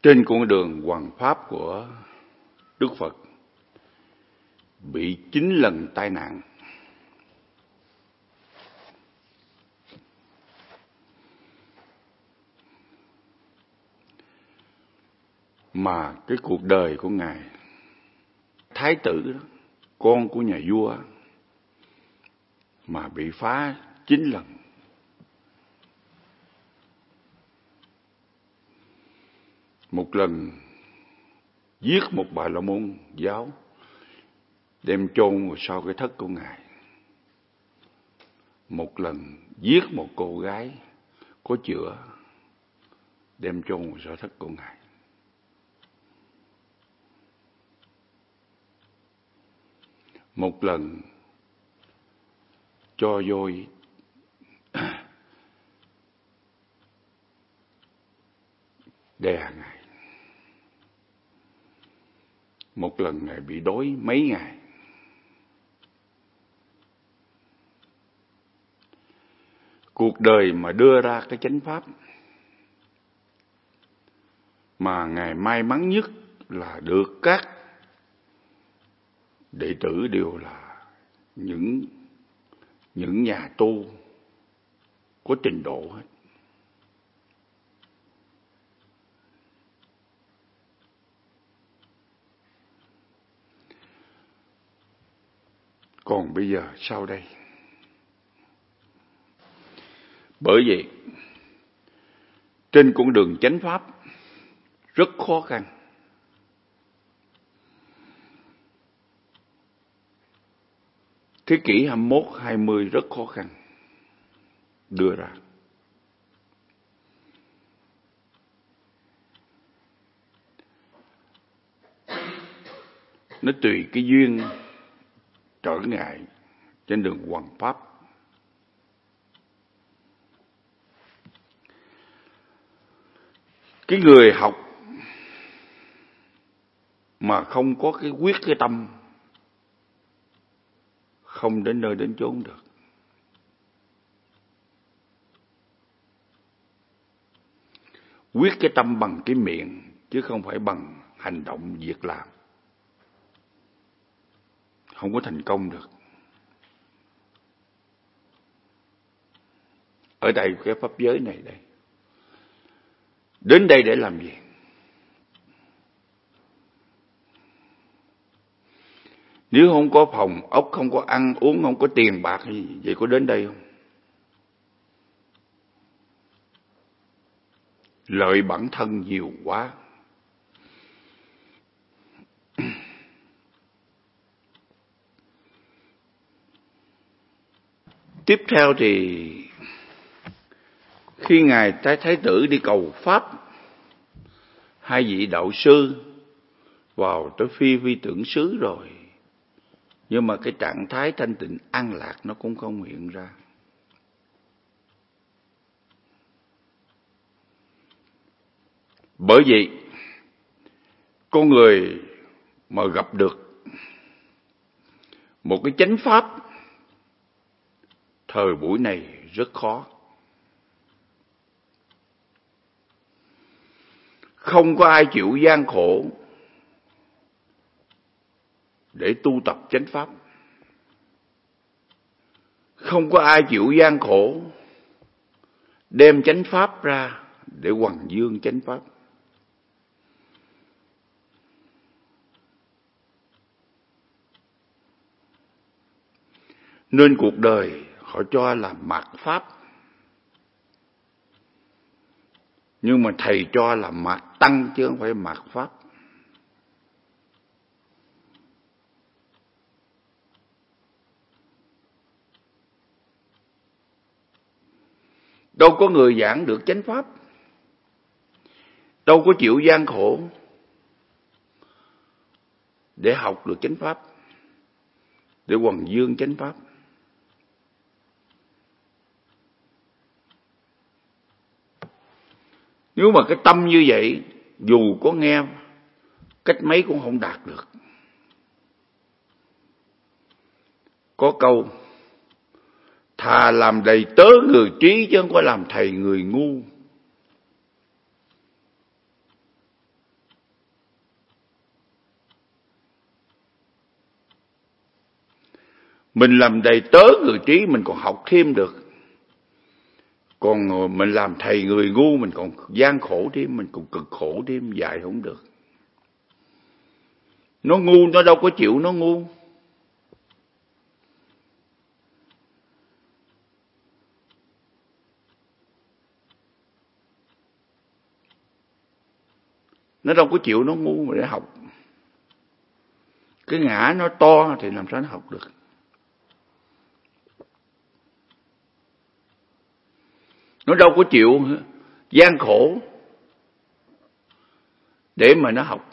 Trên con đường hoằng pháp của Đức Phật bị 9 lần tai nạn. Mà cái cuộc đời của Ngài Thái tử đó, con của nhà vua, mà bị phá 9 lần. Một lần giết một bà la môn giáo, đem chôn vào sau cái thất của Ngài. Một lần giết một cô gái có chữa, đem chôn vào sau thất của Ngài. Một lần cho vôi đè Ngài. Một lần Ngài bị đói mấy ngày. Cuộc đời mà đưa ra cái chánh pháp mà Ngài may mắn nhất là được các đệ tử đều là những nhà tu có trình độ hết. Còn bây giờ sau đây? Bởi vậy, trên con đường chánh pháp rất khó khăn. Thế kỷ 21, 20 rất khó khăn đưa ra. Nó tùy cái duyên trở ngại trên đường hoằng pháp. Cái người học mà không có cái quyết cái tâm, không đến nơi đến chốn được. Quyết cái tâm bằng cái miệng chứ không phải bằng hành động việc làm, không có thành công được. Ở đây cái pháp giới này đây, đến đây để làm gì? Nếu không có phòng ốc, không có ăn uống, không có tiền bạc gì, vậy có đến đây không? Lợi bản thân nhiều quá. Tiếp theo thì khi Ngài Thái tử đi cầu Pháp, hai vị đạo sư vào tới phi tưởng xứ rồi, nhưng mà cái trạng thái thanh tịnh an lạc nó cũng không hiện ra. Bởi vậy, con người mà gặp được một cái chánh pháp thời buổi này rất khó. Không có ai chịu gian khổ để tu tập chánh pháp. Không có ai chịu gian khổ đem chánh pháp ra để hoằng dương chánh pháp. Nên cuộc đời họ cho là mạt pháp, nhưng mà thầy cho là mạt tăng chứ không phải mạt pháp. Đâu có người giảng được chánh pháp, đâu có chịu gian khổ để học được chánh pháp, để hoằng dương chánh pháp. Nếu mà cái tâm như vậy, dù có nghe cách mấy cũng không đạt được. Có câu, thà làm đầy tớ người trí chứ không có làm thầy người ngu. Mình làm đầy tớ người trí mình còn học thêm được. Còn mình làm thầy người ngu mình còn gian khổ thêm, mình còn cực khổ thêm, dạy không được. Nó ngu nó đâu có chịu nó ngu. Nó đâu có chịu nó ngu mà để học. Cái ngã nó to thì làm sao nó học được. Nó đâu có chịu gian khổ để mà nó học.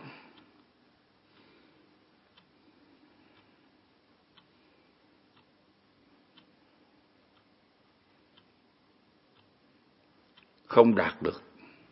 Không đạt được.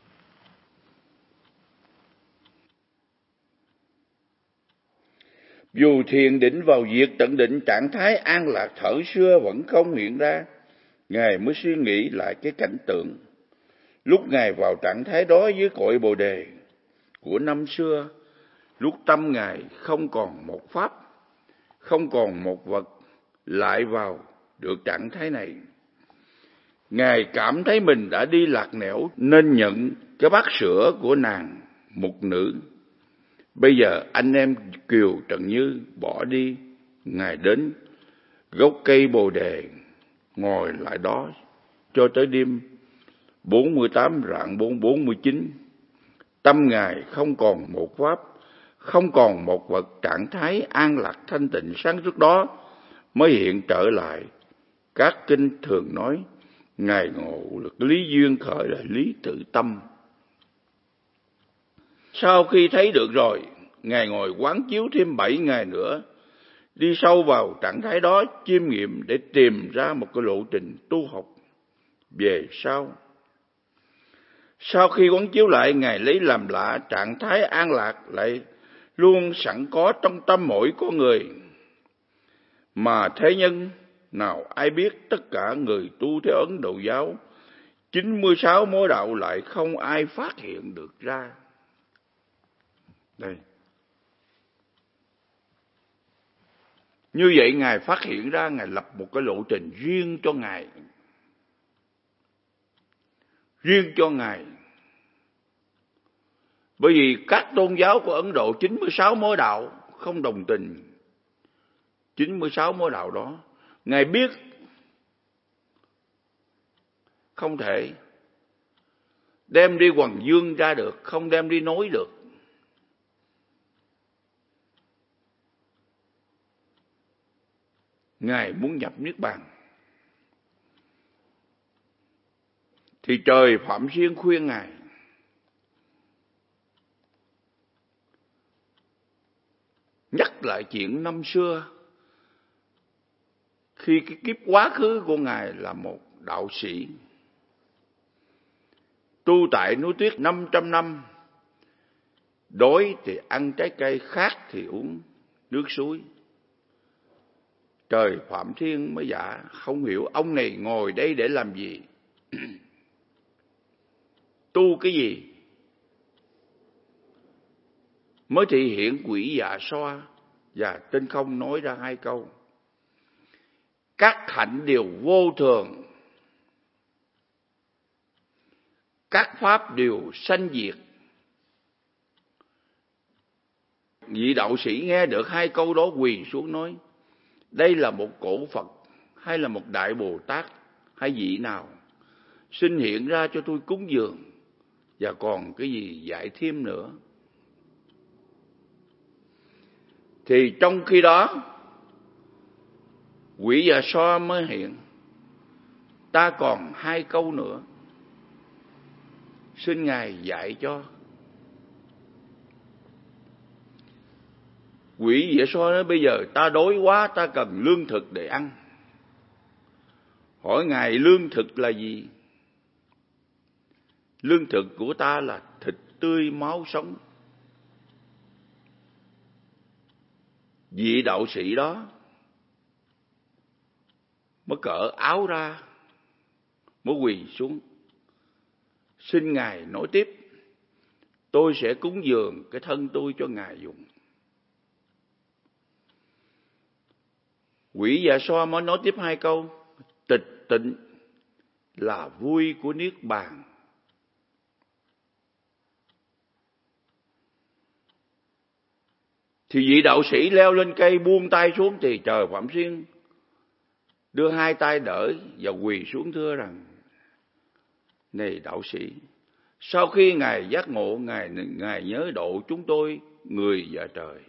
Dù thiền định vào diệt tận định, trạng thái an lạc thở xưa vẫn không hiện ra. Ngài mới suy nghĩ lại cái cảnh tượng lúc Ngài vào trạng thái đó dưới cội Bồ Đề của năm xưa, lúc tâm Ngài không còn một pháp, không còn một vật, lại vào được trạng thái này. Ngài cảm thấy mình đã đi lạc nẻo nên nhận cái bát sữa của nàng mục nữ. Bây giờ anh em Kiều Trần Như bỏ đi, Ngài đến gốc cây Bồ Đề, ngồi lại đó cho tới đêm 48 rạng 49. Tâm Ngài không còn một pháp, không còn một vật, trạng thái an lạc thanh tịnh sáng trước đó mới hiện trở lại. Các kinh thường nói Ngài ngộ được lý duyên khởi là lý tự tâm. Sau khi thấy được rồi, Ngài ngồi quán chiếu thêm 7 ngày nữa, đi sâu vào trạng thái đó chiêm nghiệm để tìm ra một cái lộ trình tu học về sau. Sau khi quán chiếu lại, Ngài lấy làm lạ trạng thái an lạc lại luôn sẵn có trong tâm mỗi con người. Mà thế nhân nào ai biết, tất cả người tu theo Ấn Độ giáo 96 mối đạo lại không ai phát hiện được ra. Đây. Như vậy Ngài phát hiện ra, Ngài lập một cái lộ trình riêng cho Ngài. Riêng cho Ngài. Bởi vì các tôn giáo của Ấn Độ 96 mối đạo không đồng tình. 96 mối đạo đó, Ngài biết không thể đem đi hoằng dương ra được, không đem đi nói được. Ngài muốn nhập Niết Bàn. Thì trời Phạm Xuyên khuyên Ngài nhắc lại chuyện năm xưa, khi cái kiếp quá khứ của Ngài là một đạo sĩ, tu tại núi tuyết 500 năm, đói thì ăn trái cây, khát thì uống nước suối. Trời Phạm Thiên mới dạ, không hiểu ông này ngồi đây để làm gì? Tu cái gì? Mới thị hiện quỷ dạ xoa và Tinh Không nói ra 2 câu. Các hạnh đều vô thường, các pháp đều sanh diệt. Vị đạo sĩ nghe được 2 câu đó quỳ xuống nói, đây là một cổ Phật hay là một đại Bồ Tát hay vị nào? Xin hiện ra cho tôi cúng dường, và còn cái gì dạy thêm nữa. Thì trong khi đó quỷ Dạ Xoa mới hiện, ta còn 2 câu nữa, xin Ngài dạy cho. Quỷ Dạ Xoa nói, bây giờ ta đói quá, ta cần lương thực để ăn. Hỏi Ngài lương thực là gì? Lương thực của ta là thịt tươi máu sống. Vị đạo sĩ đó mới cởi áo ra, mới quỳ xuống, xin Ngài nói tiếp, tôi sẽ cúng dường cái thân tôi cho Ngài dùng. Quỷ Dạ Xoa mới nói tiếp 2 câu: tịch tịnh là vui của Niết Bàn. Thì vị đạo sĩ leo lên cây buông tay xuống, thì trời Phạm Xuyên đưa 2 tay đỡ và quỳ xuống thưa rằng: này đạo sĩ, sau khi Ngài giác ngộ, Ngài nhớ độ chúng tôi người và trời.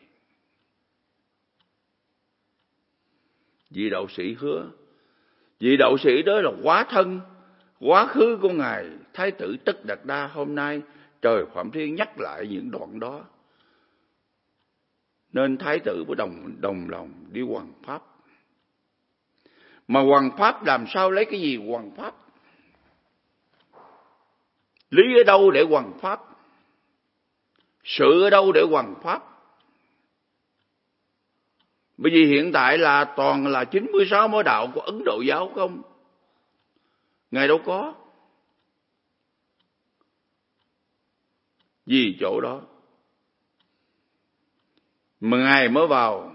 Vị đạo sĩ hứa. Vị đạo sĩ đó là hóa thân, quá khứ của Ngài Thái tử Tất Đạt Đa. Hôm nay trời Phạm Thiên nhắc lại những đoạn đó, nên Thái tử mới đồng lòng đi hoằng pháp. Mà hoằng pháp làm sao lấy cái gì hoằng pháp? Lý ở đâu để hoằng pháp? Sự ở đâu để hoằng pháp? Bởi vì hiện tại là toàn là 96 mối đạo của Ấn Độ giáo không. Ngài đâu có. Vì chỗ đó mà Ngài mới vào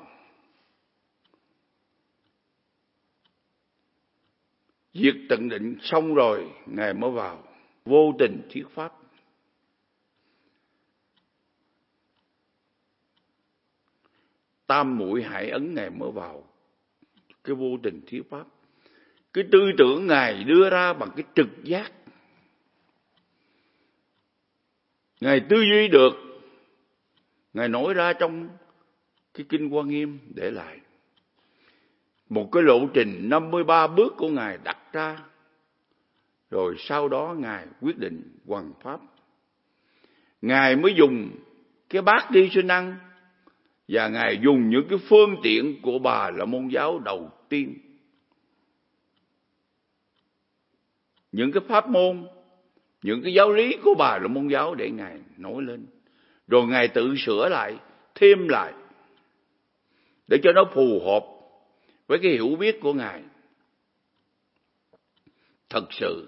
diệt tận định xong rồi, Ngài mới vào vô tình thuyết pháp. Tam muội hải ấn Ngài mới vào cái vô tình thuyết pháp. Cái tư tưởng Ngài đưa ra bằng cái trực giác. Ngài tư duy được, Ngài nói ra trong cái Kinh Hoa Nghiêm để lại một cái lộ trình 53 bước của Ngài đặt ra. Rồi sau đó Ngài quyết định hoằng pháp. Ngài mới dùng cái bát đi sinh ăn, và Ngài dùng những cái phương tiện của Bà La Môn giáo đầu tiên. Những cái pháp môn, những cái giáo lý của Bà La Môn giáo để Ngài nói lên. Rồi Ngài tự sửa lại, thêm lại, để cho nó phù hợp với cái hiểu biết của Ngài. Thật sự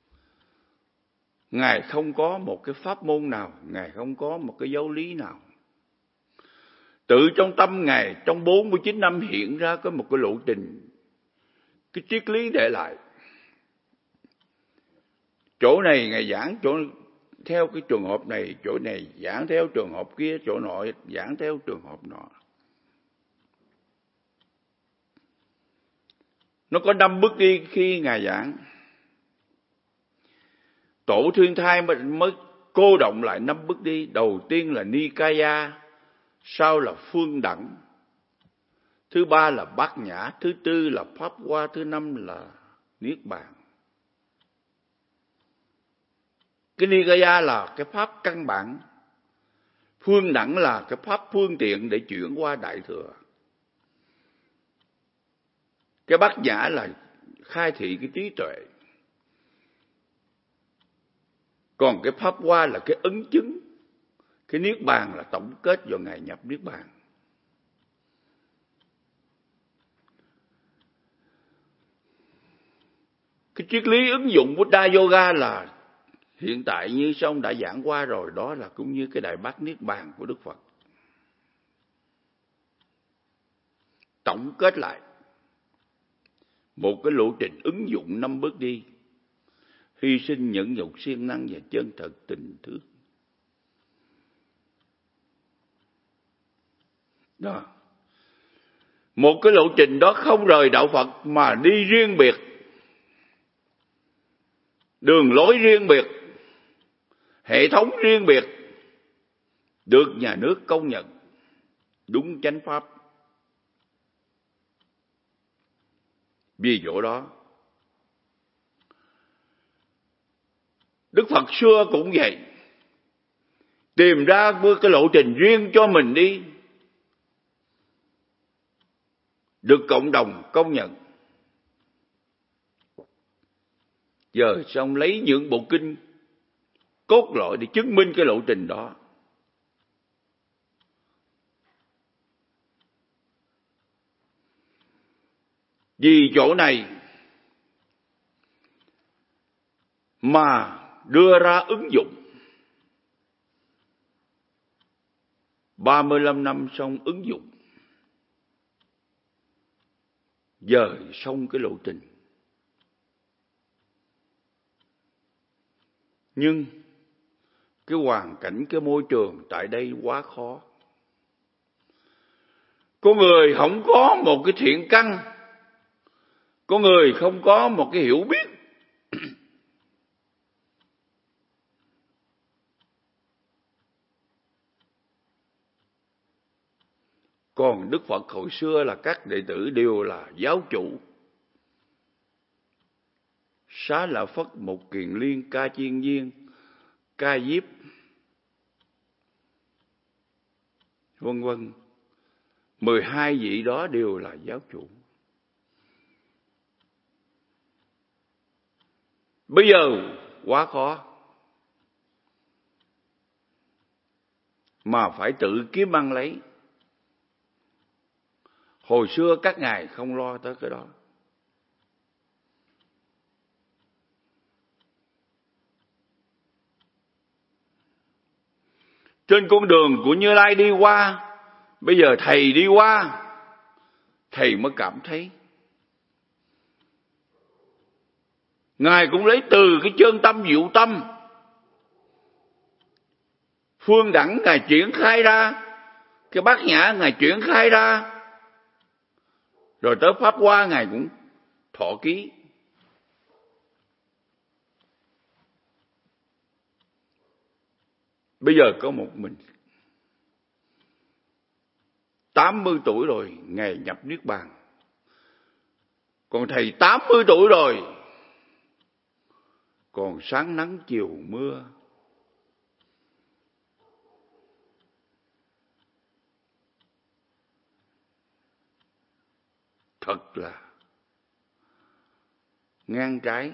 Ngài không có một cái pháp môn nào, Ngài không có một cái giáo lý nào. Tự trong tâm Ngài trong 49 năm hiện ra có một cái lộ trình, cái triết lý để lại. Chỗ này Ngài giảng chỗ theo cái trường hợp này, chỗ này giảng theo trường hợp kia, chỗ nọ giảng theo trường hợp nọ. Nó có 5 bước đi khi Ngài giảng. Tổ Thiên Thai mới cô động lại 5 bước đi. Đầu tiên là Nikaya, sau là Phương Đẳng, thứ 3 là Bát Nhã, thứ 4 là Pháp Hoa, thứ 5 là Niết Bàn. Cái Nikaya là cái pháp căn bản, Phương Đẳng là cái pháp phương tiện để chuyển qua Đại Thừa, cái Bát Nhã là khai thị cái trí tuệ, còn cái Pháp Hoa là cái ấn chứng, cái Niết Bàn là tổng kết vào ngày nhập Niết Bàn. Cái triết lý ứng dụng Buddha Yoga là hiện tại như ông đã giảng qua rồi, đó là cũng như cái Đại Bát Niết Bàn của Đức Phật. Tổng kết lại một cái lộ trình ứng dụng 5 bước đi: hy sinh, nhẫn nhục, siêng năng và chân thật tình thương. Đó. Một cái lộ trình đó không rời đạo Phật mà đi riêng biệt, đường lối riêng biệt, hệ thống riêng biệt, được nhà nước công nhận đúng chánh pháp. Vì chỗ đó Đức Phật xưa cũng vậy, tìm ra cái lộ trình riêng cho mình đi, được cộng đồng công nhận. Giờ xong lấy những bộ kinh cốt lõi để chứng minh cái lộ trình đó. Vì chỗ này mà đưa ra ứng dụng. 35 năm xong ứng dụng. dời xong cái lộ trình. Nhưng cái hoàn cảnh, cái môi trường tại đây quá khó. Có người không có một cái thiện căn, có người không có một cái hiểu biết. Còn Đức Phật hồi xưa là các đệ tử đều là giáo chủ. Xá Lợi Phất, Mục Kiền Liên, Ca Chiên Viên, Ca Diếp, vân vân. 12 vị đó đều là giáo chủ. Bây giờ quá khó, mà phải tự kiếm ăn lấy. Hồi xưa các ngài không lo tới cái đó. Trên con đường của Như Lai đi qua, bây giờ thầy đi qua, thầy mới cảm thấy. Ngài cũng lấy từ cái chân tâm diệu tâm, phương đẳng Ngài triển khai ra, cái bát nhã Ngài triển khai ra, rồi tới Pháp Hoa Ngài cũng thọ ký. Bây giờ có một mình, 80 tuổi rồi, Ngài nhập Niết Bàn. Còn thầy 80 tuổi rồi, còn sáng nắng chiều mưa. Thật là ngang trái.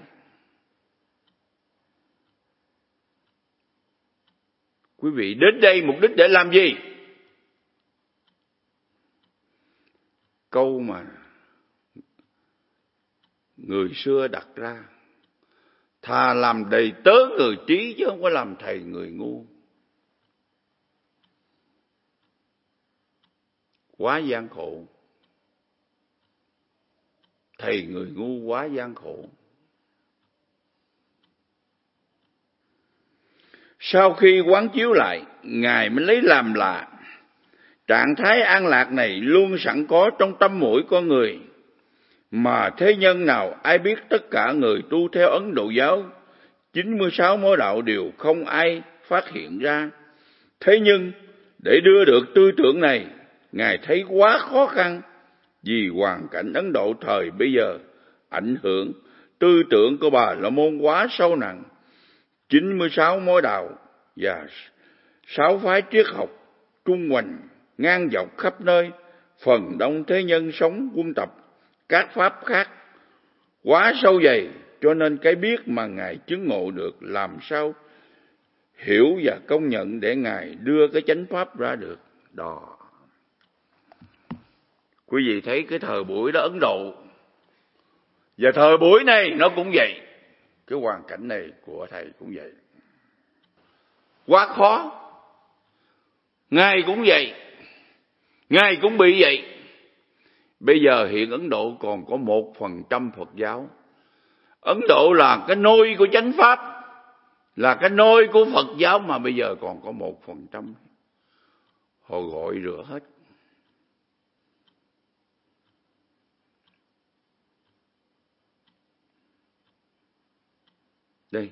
Quý vị đến đây mục đích để làm gì? Câu mà người xưa đặt ra: thà làm đầy tớ người trí chứ không có làm thầy người ngu. Quá gian khổ. Thầy người ngu quá gian khổ. Sau khi quán chiếu lại, Ngài mới lấy làm lạ. Trạng thái an lạc này luôn sẵn có trong tâm mỗi con người. Mà thế nhân nào ai biết, tất cả người tu theo Ấn Độ giáo 96 mối đạo đều không ai phát hiện ra. Thế nhưng để đưa được tư tưởng này, Ngài thấy quá khó khăn, vì hoàn cảnh Ấn Độ thời bây giờ ảnh hưởng tư tưởng của Bà La Môn quá sâu nặng. 96 mối đạo và 6 phái triết học trung hoành ngang dọc khắp nơi. Phần đông thế nhân sống quân tập các pháp khác quá sâu dày, cho nên cái biết mà Ngài chứng ngộ được làm sao hiểu và công nhận để Ngài đưa cái chánh pháp ra được. Đó. Quý vị thấy cái thời buổi đó Ấn Độ, và thời buổi này nó cũng vậy. Cái hoàn cảnh này của thầy cũng vậy. Quá khó. Ngài cũng vậy, Ngài cũng bị vậy. Bây giờ hiện Ấn Độ còn có 1% Phật giáo. Ấn Độ là cái nôi của chánh pháp, là cái nôi của Phật giáo, mà bây giờ còn có 1%. Họ gọi rửa hết. Đây.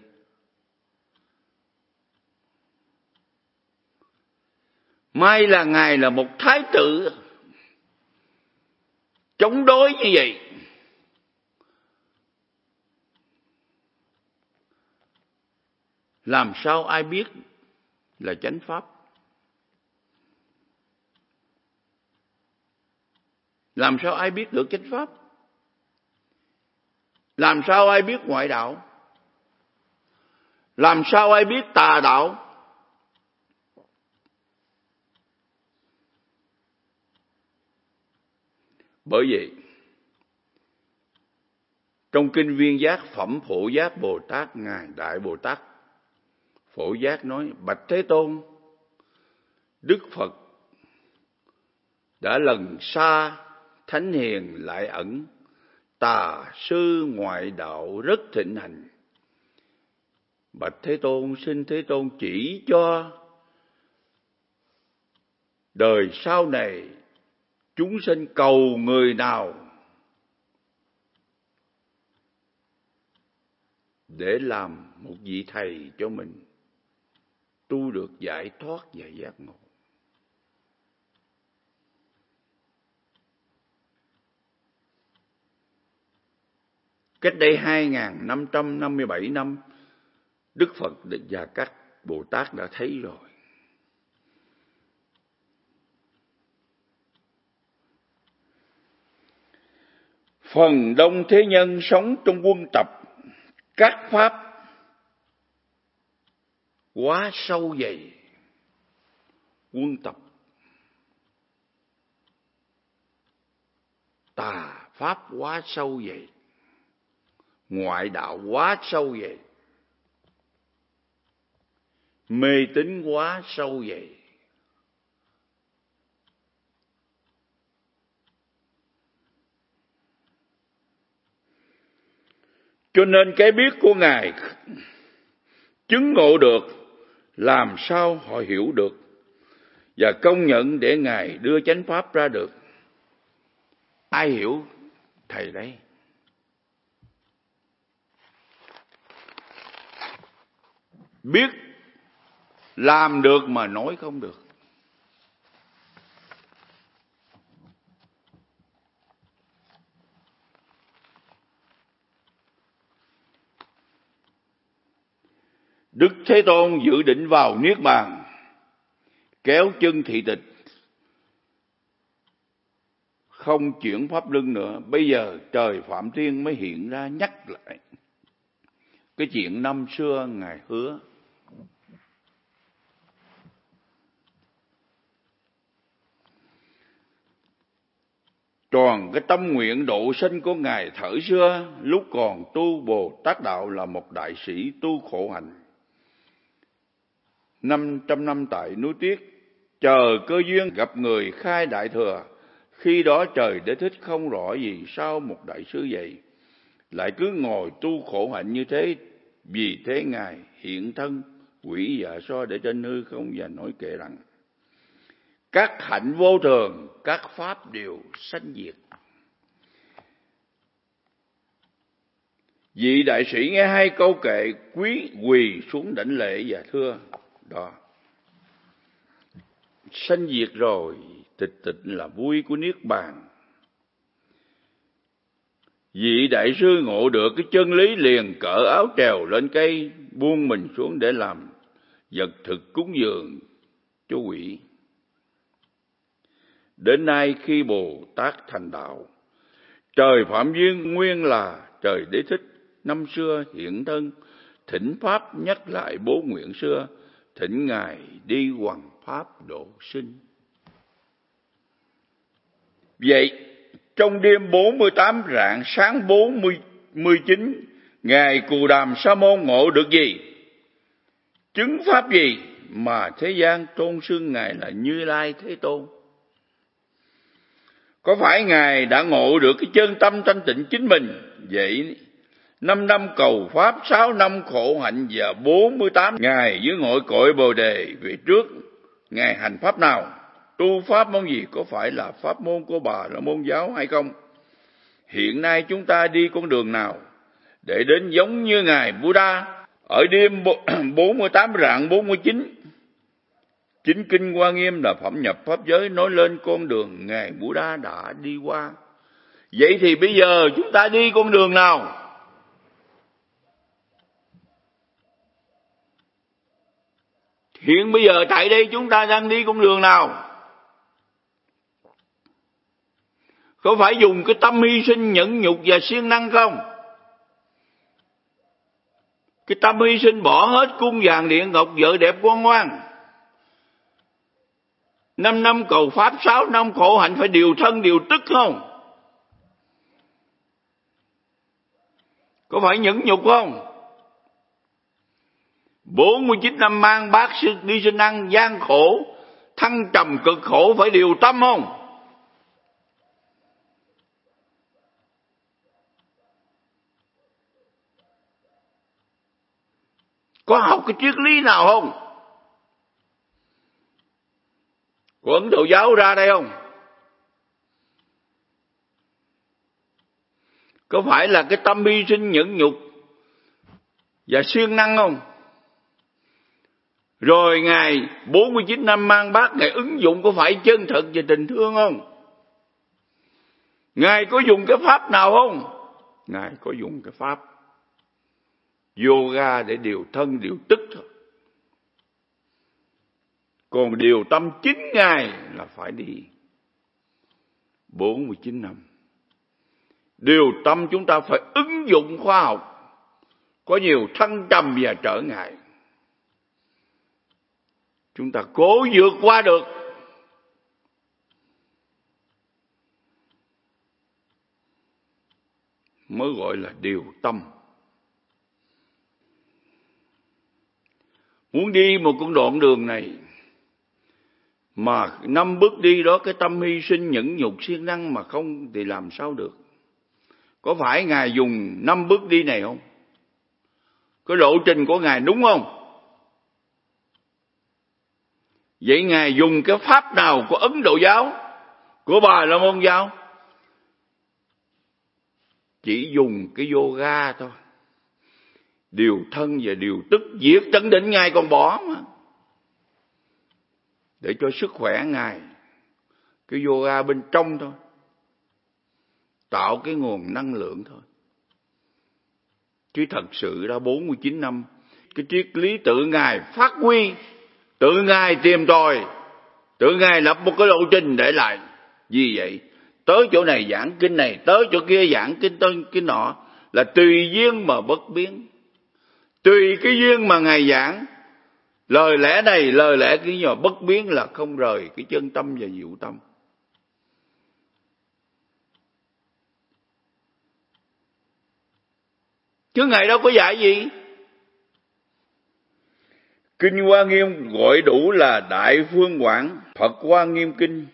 May là Ngài là một thái tử chống đối như vậy. Làm sao ai biết là chánh pháp? Làm sao ai biết được chánh pháp? Làm sao ai biết ngoại đạo? Làm sao ai biết tà đạo? Bởi vậy, trong Kinh Viên Giác Phẩm Phổ Giác Bồ Tát, Ngài Đại Bồ Tát Phổ Giác nói: bạch Thế Tôn, Đức Phật đã lần xa thánh hiền lại ẩn, tà sư ngoại đạo rất thịnh hành. Bạch Thế Tôn, xin Thế Tôn chỉ cho đời sau này chúng sinh cầu người nào để làm một vị thầy cho mình tu được giải thoát và giác ngộ. Cách đây 2557 năm, Đức Phật và các Bồ Tát đã thấy rồi. Phần đông thế nhân sống trong quân tập các pháp quá sâu dày. Quân tập tà pháp quá sâu dày, ngoại đạo quá sâu dày, mê tín quá sâu dày. Cho nên cái biết của Ngài chứng ngộ được, làm sao họ hiểu được và công nhận để Ngài đưa chánh pháp ra được. Ai hiểu Thầy đấy? Biết làm được mà nói không được. Đức Thế Tôn dự định vào Niết Bàn, kéo chân thị tịch, không chuyển pháp luân nữa. Bây giờ trời Phạm Thiên mới hiện ra nhắc lại cái chuyện năm xưa Ngài hứa. Tròn cái tâm nguyện độ sinh của Ngài thời xưa, lúc còn tu Bồ Tát Đạo là một đại sĩ tu khổ hạnh. 500 năm tại núi Tuyết, chờ cơ duyên gặp người khai Đại Thừa. Khi đó trời Đế Thích không rõ gì sao một đại sư vậy lại cứ ngồi tu khổ hạnh như thế. Vì thế Ngài hiện thân quỷ dạ so để trên hư không và nói kệ rằng: các hạnh vô thường, các pháp đều sanh diệt. Vị đại sĩ nghe hai câu kệ, quý quỳ xuống đảnh lễ và thưa: đó, sanh diệt rồi, tịch tịch là vui của Niết Bàn. Vị đại sư ngộ được cái chân lý liền cởi áo trèo lên cây, buông mình xuống để làm vật thực cúng dường cho quỷ. Đến nay khi Bồ Tát thành đạo, trời Phạm Duyên nguyên là trời Đế Thích năm xưa hiện thân, thỉnh Pháp nhắc lại bố nguyện xưa, thỉnh Ngài đi hoằng Pháp độ sinh. Vậy trong đêm 48 rạng sáng 49, Ngài Cù Đàm Sa Môn ngộ được gì? Chứng pháp gì mà thế gian tôn xưng Ngài là Như Lai Thế Tôn? Có phải Ngài đã ngộ được cái chân tâm thanh tịnh chính mình? Vậy 5 năm cầu Pháp, 6 năm khổ hạnh và 48 ngày dưới ngồi cội Bồ Đề. Về trước Ngài hành Pháp nào? Tu Pháp môn gì? Có phải là Pháp môn của Bà La Môn giáo hay không? Hiện nay chúng ta đi con đường nào để đến giống như Ngài Buddha ở đêm 48 rạng 49? Chính kinh Hoa Nghiêm là phẩm nhập pháp giới nói lên con đường Ngài Buddha đã đi qua. Vậy thì bây giờ chúng ta đi con đường nào? Hiện bây giờ tại đây chúng ta đang đi con đường nào? Có phải dùng cái tâm hy sinh nhẫn nhục và siêng năng không? Cái tâm hy sinh bỏ hết cung vàng điện ngọc, vợ đẹp con ngoan. 5 năm cầu Pháp, 6 năm khổ hạnh, phải điều thân điều tức không? Có phải nhẫn nhục không? 49 năm mang bát đi sinh ăn gian khổ, thăng trầm cực khổ, phải điều tâm không? Có học cái triết lý nào không? Của Ấn Độ giáo ra đây không? Có phải là cái tâm hy sinh nhẫn nhục và siêng năng không? Rồi Ngài 49 năm mang bác, Ngài ứng dụng có phải chân thật và tình thương không? Ngài có dùng cái pháp nào không? Ngài có dùng cái pháp yoga để điều thân, điều tức thôi. Còn điều tâm chính Ngài là phải đi 49 năm. Điều tâm chúng ta phải ứng dụng khoa học. Có nhiều thăng trầm và trở ngại, chúng ta cố vượt qua được. Mới gọi là điều tâm. Muốn đi một con đoạn đường này mà 5 bước đi đó, cái tâm hy sinh nhẫn nhục siêng năng mà không thì làm sao được? Có phải Ngài dùng 5 bước đi này không? Cái lộ trình của Ngài đúng không? Vậy Ngài dùng cái pháp nào của Ấn Độ giáo, của Bà La Môn giáo? Chỉ dùng cái yoga thôi. Điều thân và điều tức, diệt tận định Ngài còn bỏ mà. Để cho sức khỏe Ngài. Cái yoga bên trong thôi. Tạo cái nguồn năng lượng thôi. Chứ thật sự ra 49 năm, cái triết lý tự Ngài phát huy, tự Ngài tìm tòi, tự Ngài lập một cái lộ trình để lại. Vì vậy, tới chỗ này giảng kinh này, tới chỗ kia giảng kinh tới cái nọ, là tùy duyên mà bất biến. Tùy cái duyên mà Ngài giảng, lời lẽ này, lời lẽ kia mà bất biến, là không rời cái chân tâm và diệu tâm. Chứ Ngài đâu có dạy gì. Kinh Hoa Nghiêm gọi đủ là Đại Phương Quảng Phật Hoa Nghiêm Kinh,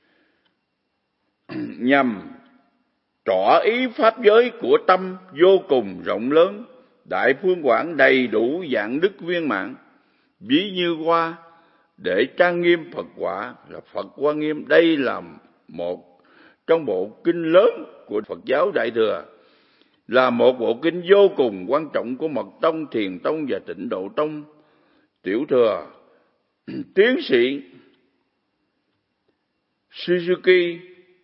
nhằm tỏ ý pháp giới của tâm vô cùng rộng lớn. Đại Phương Quảng đầy đủ dạng đức viên mãn, ví như hoa để trang nghiêm Phật quả là Phật Hoa Nghiêm. Đây là một trong bộ kinh lớn của Phật giáo Đại Thừa, là một bộ kinh vô cùng quan trọng của Mật Tông, Thiền Tông và Tịnh Độ Tông. Tiểu thừa tiến sĩ Suzuki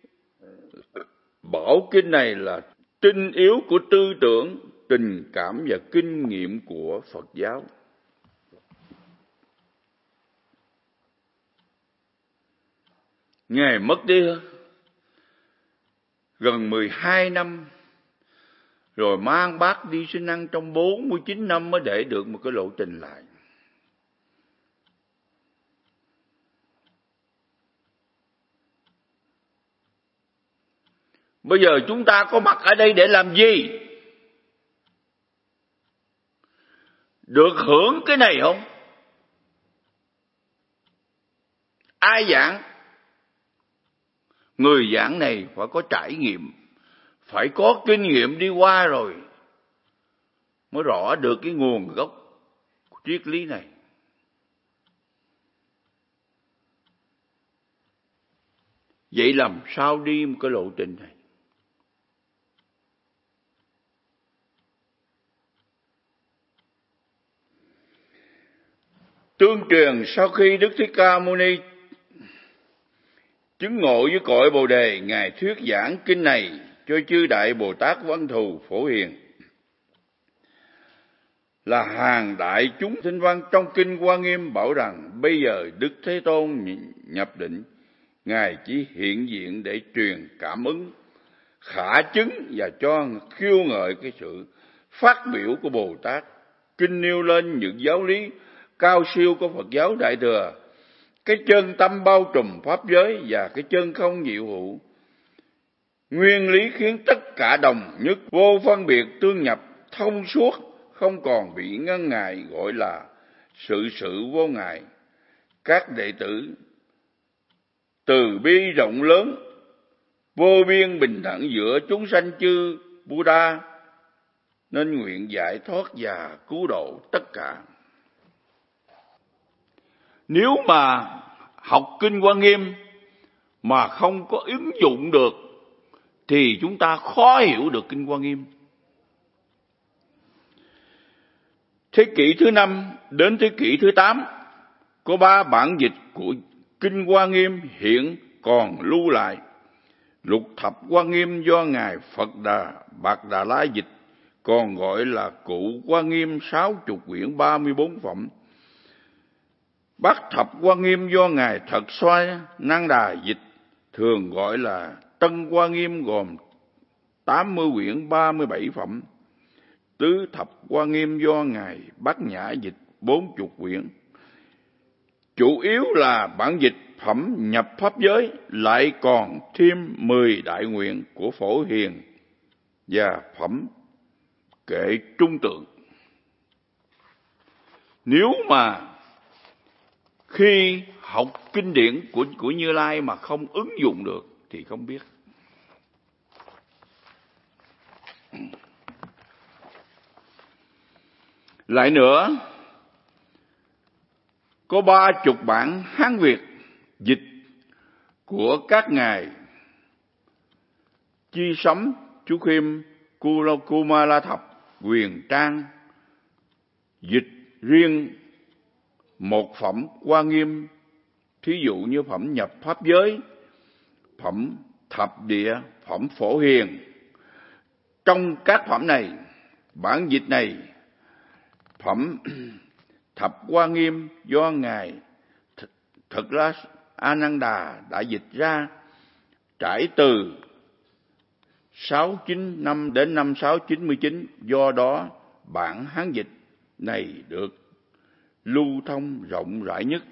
bảo kinh này là tinh yếu của tư tưởng, tình cảm và kinh nghiệm của Phật giáo. Ngài mất đi gần 12 năm, rồi mang bác đi sinh ăn trong 49 năm mới để được một cái lộ trình lại. Bây giờ chúng ta có mặt ở đây để làm gì? Được hưởng cái này không? Ai giảng? Người giảng này phải có trải nghiệm, phải có kinh nghiệm đi qua rồi mới rõ được cái nguồn gốc của triết lý này. Vậy làm sao đi một cái lộ trình này? Tương truyền sau khi Đức Thích Ca Mâu Ni chứng ngộ với cội Bồ Đề, Ngài thuyết giảng kinh này cho chư Đại Bồ Tát Văn Thù Phổ Hiền, là hàng đại chúng thinh văn. Trong kinh Hoa Nghiêm bảo rằng bây giờ Đức Thế Tôn nhập định, Ngài chỉ hiện diện để truyền cảm ứng, khả chứng và cho khiêu ngợi cái sự phát biểu của Bồ Tát. Kinh nêu lên những giáo lý cao siêu của Phật giáo Đại Thừa, cái chân tâm bao trùm pháp giới và cái chân không diệu hữu, nguyên lý khiến tất cả đồng nhất, vô phân biệt, tương nhập, thông suốt, không còn bị ngăn ngại, gọi là sự vô ngại. Các đệ tử từ bi rộng lớn, vô biên bình đẳng giữa chúng sanh chư Buddha, nên nguyện giải thoát và cứu độ tất cả. Nếu mà học Kinh Hoa Nghiêm mà không có ứng dụng được thì chúng ta khó hiểu được Kinh Hoa Nghiêm. Thế kỷ thứ 5 đến thế kỷ thứ 8 có 3 bản dịch của Kinh Hoa Nghiêm hiện còn lưu lại. Lục Thập Hoa Nghiêm do ngài Phật Bạc Đà La dịch, còn gọi là Cụ Hoa Nghiêm 60 quyển 34 phẩm. Bát Thập Hoa Nghiêm do ngài Thật Xoay Năng Đà dịch, thường gọi là Tân Hoa Nghiêm, gồm 80 quyển 37 phẩm. Tứ Thập Hoa Nghiêm do ngài Bát Nhã dịch, 40 quyển. Chủ yếu là bản dịch phẩm nhập pháp giới, lại còn thêm 10 đại nguyện của Phổ Hiền và phẩm Kệ Trung Tượng. Nếu mà khi học kinh điển của Như Lai mà không ứng dụng được thì không biết. Lại nữa, có 30 bản Hán Việt dịch của các ngài Chi Sấm, Chú Khiêm, Kumala Thập, Quyền Trang dịch riêng một phẩm Hoa Nghiêm, thí dụ như phẩm nhập pháp giới, phẩm thập địa, phẩm Phổ Hiền. Trong các phẩm này, bản dịch này, phẩm Thập Hoa Nghiêm do ngài Thực La Ananda đã dịch ra, trải từ 695 đến năm 699, do đó bản Hán dịch này được lưu thông rộng rãi nhất.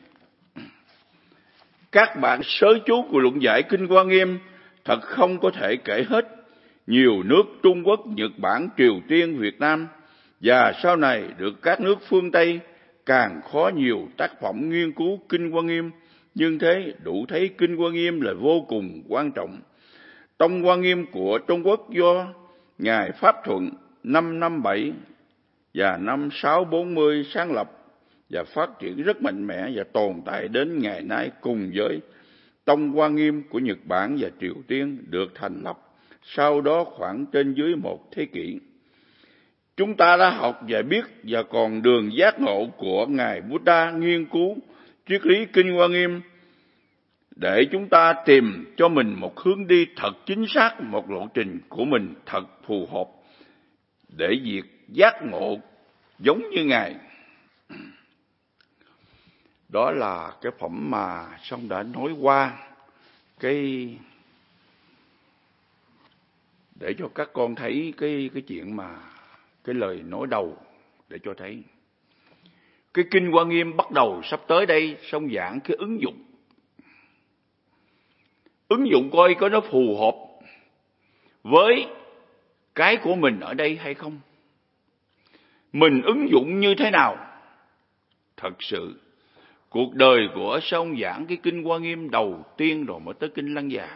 Các bản sớ chú của luận giải Kinh Hoa Nghiêm thật không có thể kể hết. Nhiều nước Trung Quốc, Nhật Bản, Triều Tiên, Việt Nam và sau này được các nước phương Tây càng khó nhiều tác phẩm nghiên cứu Kinh Hoa Nghiêm, nhưng thế đủ thấy Kinh Hoa Nghiêm là vô cùng quan trọng. Tông Hoa Nghiêm của Trung Quốc do ngài Pháp Thuận năm 57 và năm 640 sáng lập và phát triển rất mạnh mẽ và tồn tại đến ngày nay, cùng với Tông Hoa Nghiêm của Nhật Bản và Triều Tiên được thành lập sau đó khoảng trên dưới 1 thế kỷ. Chúng ta đã học và biết và còn đường giác ngộ của ngài Buddha nghiên cứu triết lý Kinh Hoa Nghiêm để chúng ta tìm cho mình một hướng đi thật chính xác, một lộ trình của mình thật phù hợp để việc giác ngộ giống như ngài. Đó là cái phẩm mà Song đã nói qua cái để cho các con thấy cái chuyện mà cái lời nói đầu, để cho thấy cái Kinh Hoa Nghiêm bắt đầu sắp tới đây Song giảng cái ứng dụng coi có nó phù hợp với cái của mình ở đây hay không, mình ứng dụng như thế nào. Thật sự cuộc đời của Song giảng cái Kinh Hoa Nghiêm đầu tiên rồi mới tới Kinh Lăng Già,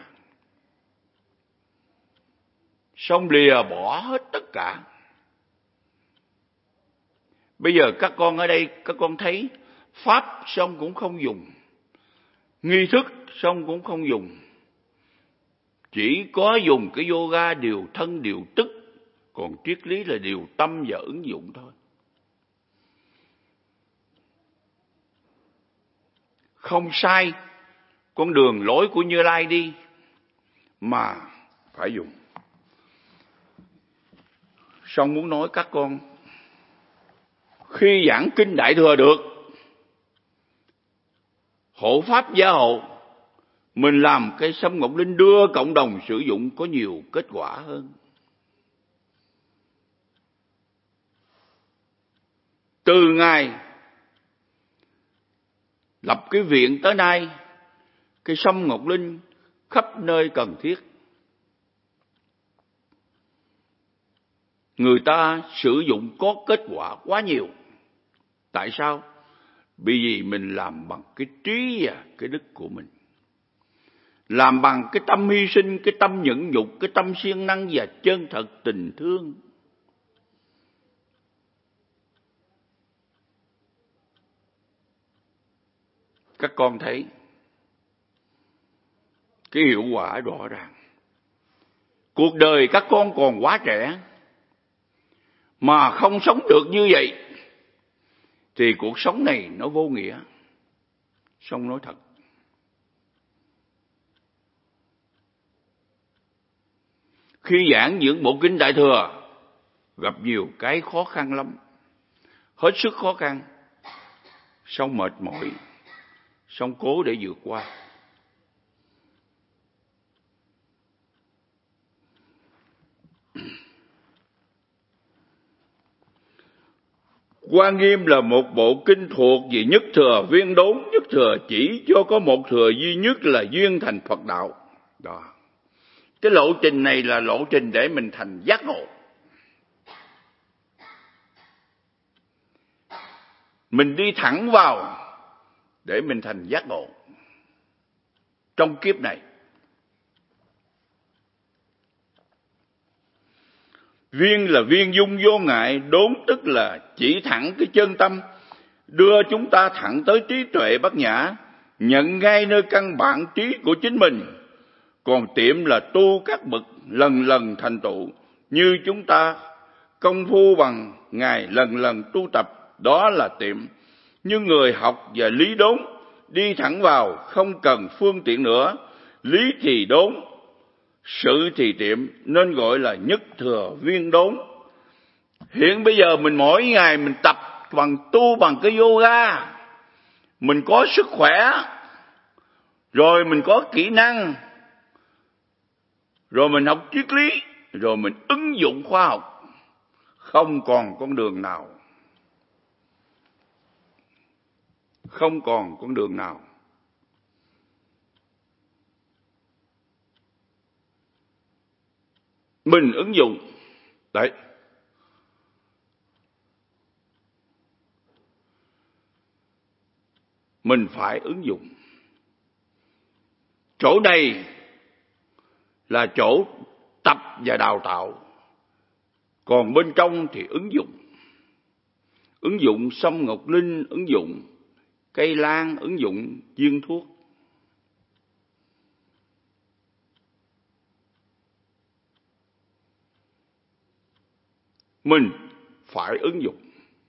Song lìa bỏ hết tất cả. Bây giờ các con ở đây, các con thấy pháp Song cũng không dùng, nghi thức Song cũng không dùng, chỉ có dùng cái yoga điều thân điều tức, còn triết lý là điều tâm và ứng dụng thôi. Không sai con đường lối của Như Lai đi mà phải dùng. Song muốn nói các con, khi giảng Kinh Đại Thừa được, hộ pháp gia hộ, mình làm cái Sâm Ngọc Linh đưa cộng đồng sử dụng có nhiều kết quả hơn. Từ ngày lập cái viện tới nay, cái Sâm Ngọc Linh khắp nơi cần thiết. Người ta sử dụng có kết quả quá nhiều. Tại sao? Bởi vì mình làm bằng cái trí và cái đức của mình. Làm bằng cái tâm hy sinh, cái tâm nhẫn nhục, cái tâm siêng năng và chân thật tình thương. Các con thấy cái hiệu quả rõ ràng. Cuộc đời các con còn quá trẻ, mà không sống được như vậy thì cuộc sống này nó vô nghĩa. Xong nói thật. Khi giảng những bộ kinh Đại Thừa gặp nhiều cái khó khăn lắm, hết sức khó khăn, xong mệt mỏi, xong cố để vượt qua. Hoa Nghiêm là một bộ kinh thuộc về nhất thừa viên đốn. Nhất thừa chỉ cho có một thừa duy nhất là duyên thành Phật đạo. Đó. Cái lộ trình này là lộ trình để mình thành giác ngộ. Mình đi thẳng vào để mình thành giác ngộ trong kiếp này. Viên là viên dung vô ngại, đốn tức là chỉ thẳng cái chân tâm, đưa chúng ta thẳng tới trí tuệ bát nhã, nhận ngay nơi căn bản trí của chính mình. Còn tiệm là tu các bậc lần lần thành tựu, như chúng ta công phu bằng ngày lần lần tu tập, đó là tiệm. Nhưng người học và lý đốn đi thẳng vào, không cần phương tiện nữa. Lý thì đốn, sự thì tiệm, nên gọi là nhất thừa viên đốn. Hiện bây giờ mình mỗi ngày mình tập bằng tu bằng cái yoga, mình có sức khỏe, rồi mình có kỹ năng, rồi mình học triết lý, rồi mình ứng dụng khoa học. Không còn con đường nào. Không còn con đường nào. Mình ứng dụng. Đấy. Mình phải ứng dụng. Chỗ này là chỗ tập và đào tạo. Còn bên trong thì ứng dụng. Ứng dụng sâm ngọc linh, ứng dụng cây lan, ứng dụng viên thuốc. Mình phải ứng dụng.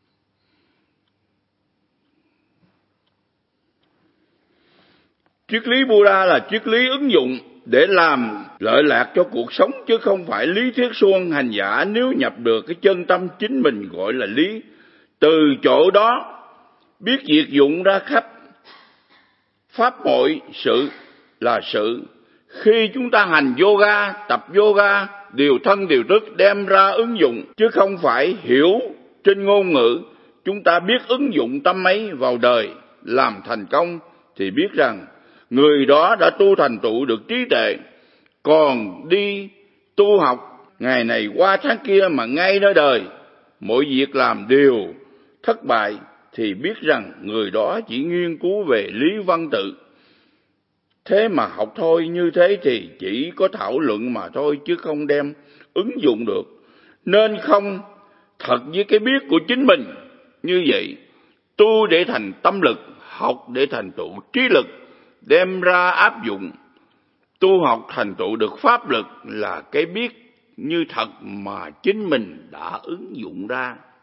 Triết lý Buddha là triết lý ứng dụng để làm lợi lạc cho cuộc sống, chứ không phải lý thuyết suông. Hành giả nếu nhập được cái chân tâm chính mình gọi là lý, từ chỗ đó biết việc dụng ra khắp pháp mọi sự là sự. Khi chúng ta hành yoga, tập yoga, điều thân điều tức đem ra ứng dụng, chứ không phải hiểu trên ngôn ngữ. Chúng ta biết ứng dụng tâm ấy vào đời làm thành công thì biết rằng người đó đã tu thành tựu được trí tuệ. Còn đi tu học ngày này qua tháng kia mà ngay nơi đời mọi việc làm đều thất bại thì biết rằng người đó chỉ nghiên cứu về lý văn tự. Thế mà học thôi, như thế thì chỉ có thảo luận mà thôi, chứ không đem ứng dụng được. Nên không thật với cái biết của chính mình. Như vậy, tu để thành tâm lực, học để thành tựu trí lực, đem ra áp dụng. Tu học thành tựu được pháp lực là cái biết như thật mà chính mình đã ứng dụng ra.